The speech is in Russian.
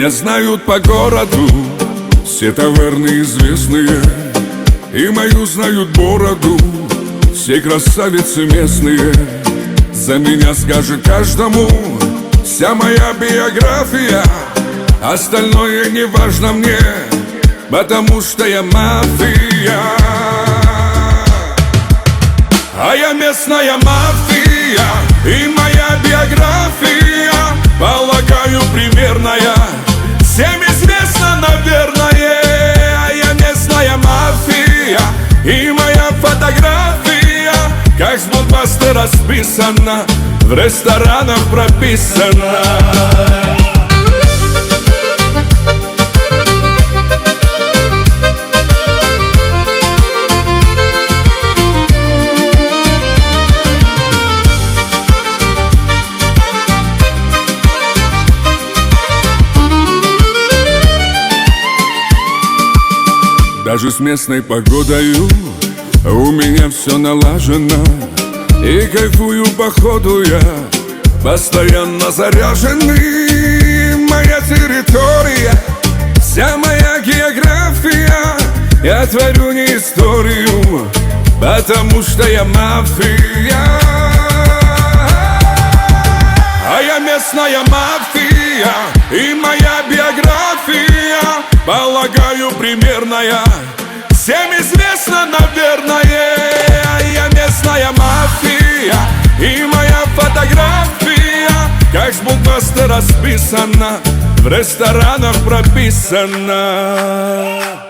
Меня знают по городу все таверны известные, и мою знают бороду все красавицы местные. За меня скажет каждому вся моя биография, остальное не важно мне, потому что я мафия. А я местная мафия, и моя биография, полагаю, примерная, всем известно, наверное. А я местная мафия, и моя фотография как с блокбастера расписана, в ресторанах прописана. Даже с местной погодою у меня все налажено, и кайфую походу я постоянно заряженный. Моя территория, вся моя география, я творю не историю, потому что я мафия. А я местная мафия, и моя биография, полагаю, примерная, всем известно, наверное. А я местная мафия, и моя фотография как с блокбастера расписана, в ресторанах прописана.